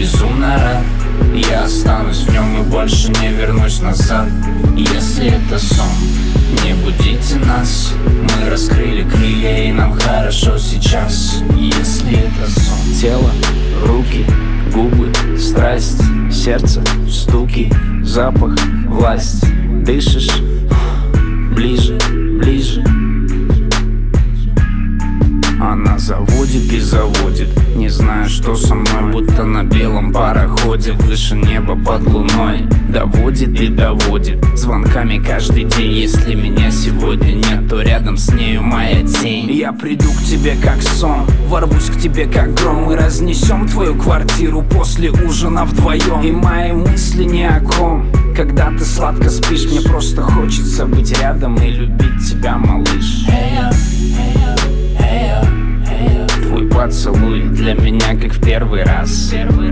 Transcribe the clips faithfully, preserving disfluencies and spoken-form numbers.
безумно рад. Я останусь в нем и больше не вернусь назад. Если это сон, не будите нас. Мы раскрыли крылья и нам хорошо сейчас. Если это сон. Тело, руки, губы, страсть, сердце, стуки, запах, власть. Дышишь ближе, ближе. Она заводит и заводит, не знаю, что со мной, будто на белом пароходе выше неба под луной. Доводит и доводит звонками каждый день. Если меня сегодня нет, то рядом с нею моя тень. Я приду к тебе как сон, ворвусь к тебе как гром. И разнесем твою квартиру после ужина вдвоем. И мои мысли ни о ком. Когда ты сладко спишь, мне просто хочется быть рядом и любить тебя, малыш. Твой поцелуй для меня как в первый раз.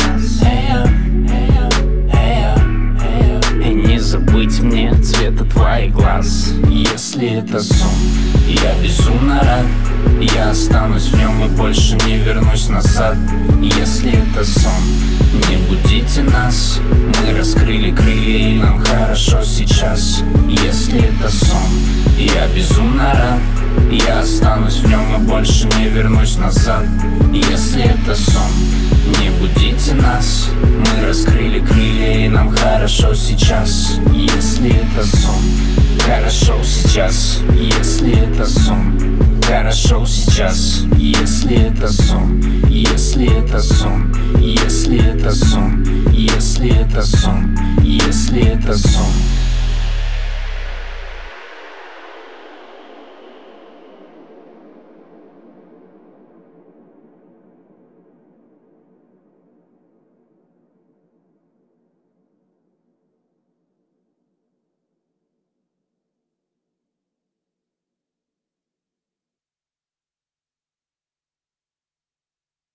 И не забыть мне цвета твоих глаз. Если это сон, я безумно рад. Я останусь в нем и больше не вернусь назад. Если это сон, не будите нас. Мы раскрыли крылья и нам хорошо сейчас. Если это сон, я безумно рад. Я останусь в нем и больше не вернусь назад. Если это сон, не будите нас. Мы раскрыли крылья и нам хорошо сейчас. Если это сон, хорошо сейчас. Если это сон, хорошо сейчас. Если это сон, если это сон, если это сон, если это сон, если это сон.